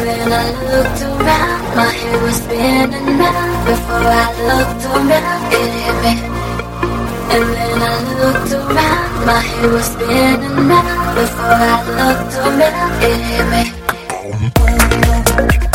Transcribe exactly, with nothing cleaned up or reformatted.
then I looked around, my head was spinning round. Before I looked around, it hit me. And then I looked around, my head was spinning round. Before I looked around, it hit me.